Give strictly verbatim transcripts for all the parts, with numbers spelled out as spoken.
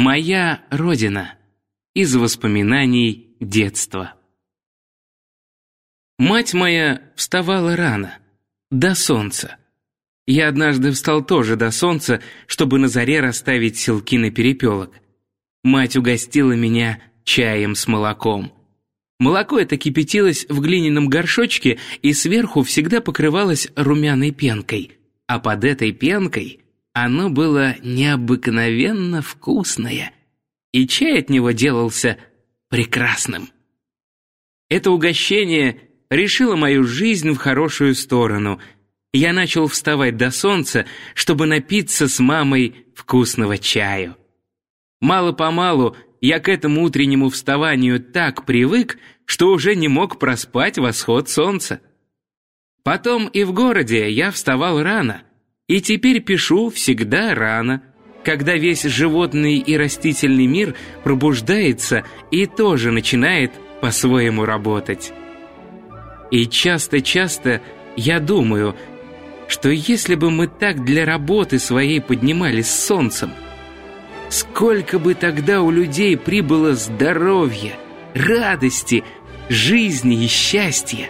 Моя родина. Из воспоминаний детства. Мать моя вставала рано, до солнца. Я однажды встал тоже до солнца, чтобы на заре расставить селки на перепелок. Мать угостила меня чаем с молоком. Молоко это кипятилось в глиняном горшочке и сверху всегда покрывалось румяной пенкой, а под этой пенкой оно было необыкновенно вкусное, и чай от него делался прекрасным. Это угощение решило мою жизнь в хорошую сторону. Я начал вставать до солнца, чтобы напиться с мамой вкусного чаю. Мало-помалу я к этому утреннему вставанию так привык, что уже не мог проспать восход солнца. Потом и в городе я вставал рано, и теперь пишу всегда рано, когда весь животный и растительный мир пробуждается и тоже начинает по-своему работать. И часто-часто я думаю, что если бы мы так для работы своей поднимались с солнцем, сколько бы тогда у людей прибыло здоровья, радости, жизни и счастья.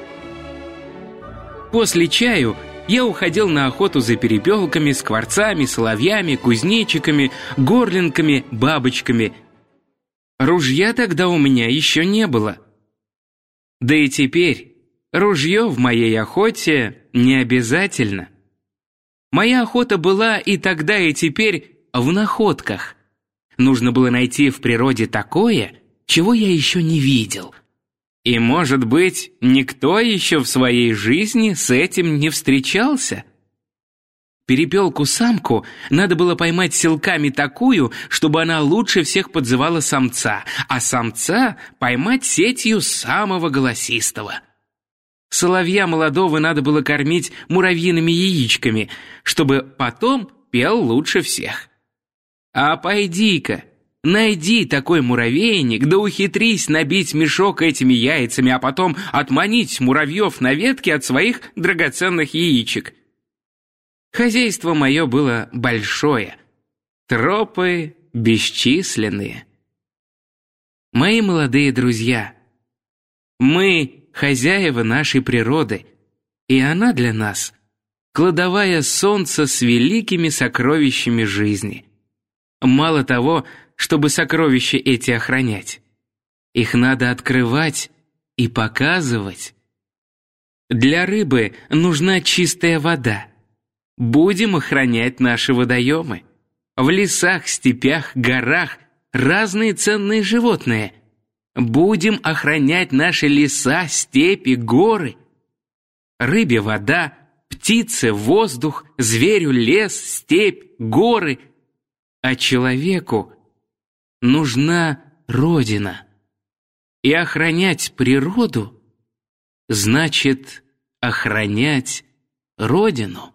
После чаю я уходил на охоту за перепелками, скворцами, соловьями, кузнечиками, горлинками, бабочками. Ружья тогда у меня еще не было. Да и теперь ружье в моей охоте не обязательно. Моя охота была и тогда, и теперь в находках. Нужно было найти в природе такое, чего я еще не видел. И, может быть, никто еще в своей жизни с этим не встречался. Перепелку-самку надо было поймать селками такую, чтобы она лучше всех подзывала самца, а самца поймать сетью самого голосистого. Соловья молодого надо было кормить муравьиными яичками, чтобы потом пел лучше всех. А пойди-ка, найди такой муравейник, да ухитрись набить мешок этими яйцами, а потом отманить муравьев на ветке от своих драгоценных яичек. Хозяйство мое было большое, тропы бесчисленные. Мои молодые друзья, мы хозяева нашей природы, и она для нас кладовая солнца с великими сокровищами жизни. Мало того, чтобы сокровища эти охранять. Их надо открывать и показывать. Для рыбы нужна чистая вода. Будем охранять наши водоемы. В лесах, степях, горах разные ценные животные. Будем охранять наши леса, степи, горы. Рыбе вода, птице воздух, зверю лес, степь, горы. А человеку нужна родина. И охранять природу значит охранять родину.